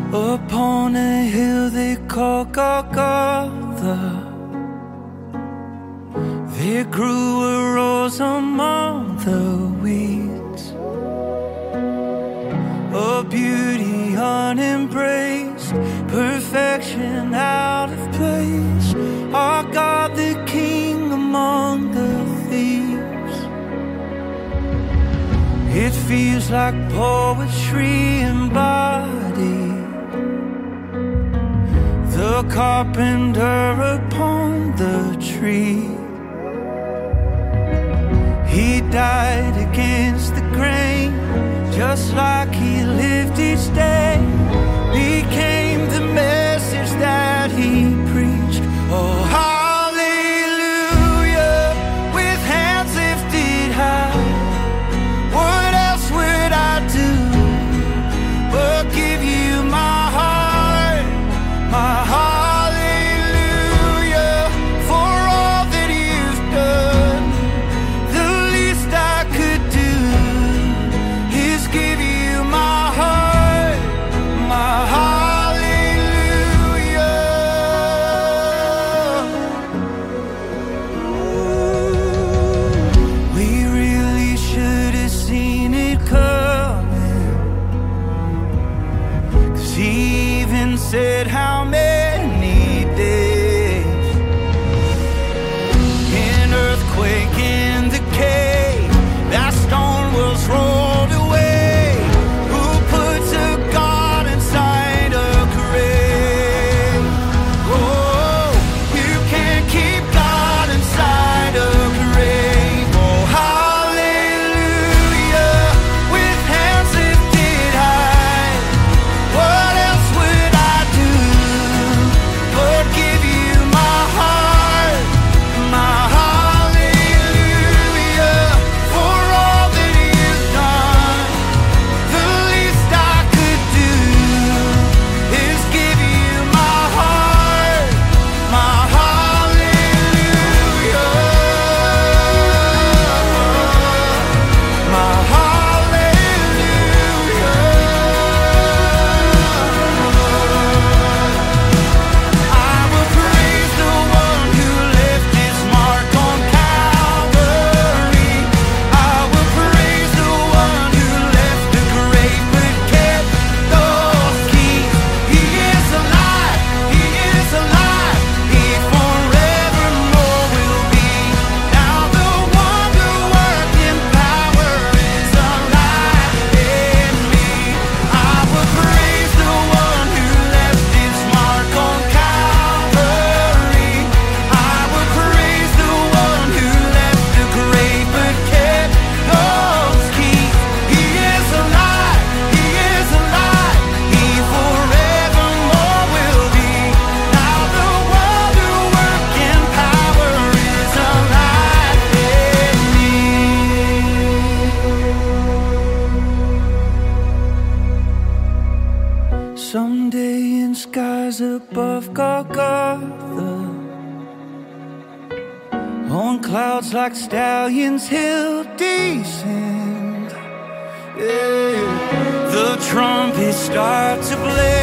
Upon a hill they call Golgotha, there grew a rose among the weeds, a beauty unembraced, perfection out of place, our God the King among the thieves. It feels like poetry embodied, the carpenter upon the tree. He died against the grain, just like he lived each day, became the message that he preached. Oh, hallelujah, with hands lifted high. What else would I do but give you my heart, my hallelujah, for all that you've done. The least I could do is give you my heart, my hallelujah. We really should have seen it coming, 'cause he even said how many days. An earthquake in the cave, that stone was rolled away. Who puts a God inside a grave? Oh, you can't keep God inside a grave. Oh, hallelujah, with hands lifted high. What else would I do but give you my heart, my hallelujah, for all that you've done. The least I could do is give you my heart, my hallelujah, my hallelujah. I will praise the one who left his mark on Calvary. I will praise the one who left the grave but kept those keys. He is alive, he is alive, he forevermore will be. Now the wonder-working power is alive in me. I will praise the one who left his mark on Calvary. I will praise the one who left the grave but kept those keys. He is alive, he is alive, he forevermore will be. Now the wonder-working power is alive in me. Someday in skies above Golgotha, on clouds like stallions he'll descend. Yeah. The trumpets start to play.